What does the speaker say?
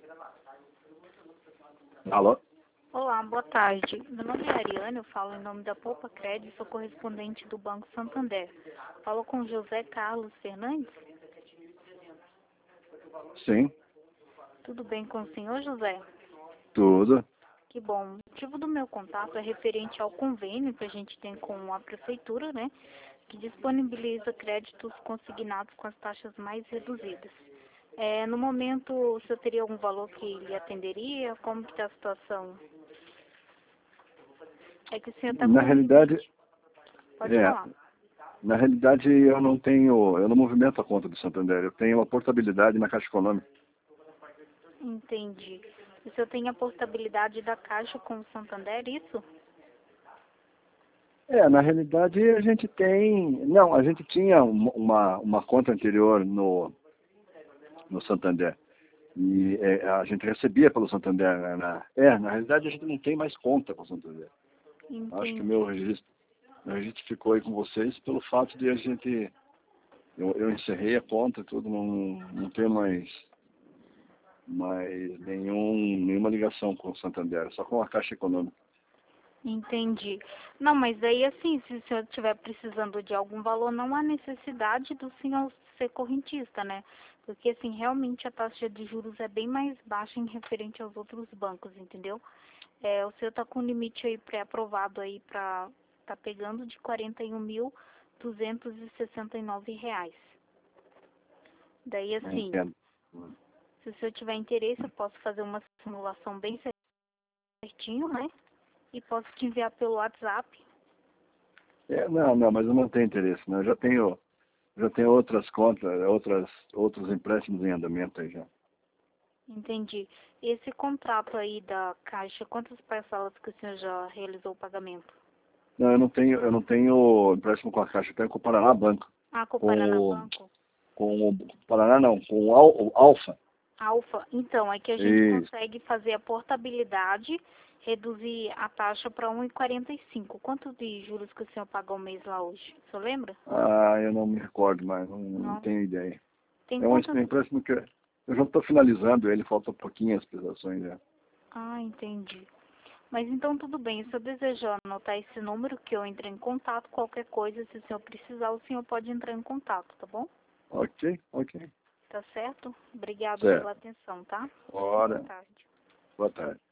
Alô? Olá, boa tarde. Meu nome é Ariane, eu falo em nome da Poupa Crédito, sou correspondente do Banco Santander. Falo com José Carlos Fernandes? Sim, Tudo bem com o senhor, José? tudo. Que bom. O motivo do meu contato é referente ao convênio que a gente tem com a Prefeitura, né? Que disponibiliza créditos consignados com as taxas mais reduzidas. No momento, o senhor teria algum valor que lhe atenderia? Como que está a situação? É que o senhor está com Na realidade, limite. Pode é, falar. na realidade eu não movimento a conta do Santander, eu tenho uma portabilidade na Caixa Econômica. Entendi. O senhor tem a portabilidade da Caixa com o Santander, isso? Na realidade a gente a gente tinha uma conta anterior no Santander. E a gente recebia pelo Santander. Né? Na realidade a gente não tem mais conta com o Santander. Acho que o meu Entendi. registro ficou aí com vocês pelo fato de a gente, eu encerrei a conta, tudo, não tem mais nenhuma ligação com o Santander, só com a Caixa Econômica. Entendi. Não, mas aí assim, se o senhor estiver precisando de algum valor, não há necessidade do senhor ser correntista, né? Porque assim, realmente a taxa de juros é bem mais baixa em referente aos outros bancos, entendeu? O senhor está com um limite aí pré-aprovado aí para tá pegando de R$ 41.269. Daí Não assim, entendo. se o senhor tiver interesse, eu posso fazer uma simulação bem certinho, né? E posso te enviar pelo WhatsApp. Não, mas eu não tenho interesse, né? Eu já tenho outras contas, outros empréstimos em andamento aí já. Entendi. Esse contrato aí da Caixa, quantas parcelas que o senhor já realizou o pagamento? Não, eu não tenho empréstimo com a Caixa, eu tenho com o Paraná Banco. Ah, com o Paraná Com Banco? com o Paraná não, com o Alfa. Alfa. Então, é que a gente Isso. consegue fazer a portabilidade, reduzir a taxa para 1,45. Quanto de juros que o senhor paga ao mês lá hoje? O senhor lembra? Eu não me recordo mais, não Não. tenho ideia. Tem É um quantas? empréstimo que eu já estou finalizando ele, falta um pouquinho as prestações já. Ah, entendi. Mas então tudo bem, se eu desejar anotar esse número que eu entrei em contato, qualquer coisa, se o senhor precisar, o senhor pode entrar em contato, tá bom? Ok. Tá certo? Obrigado pela Certo. atenção, tá? Boa Ora, tarde. boa tarde.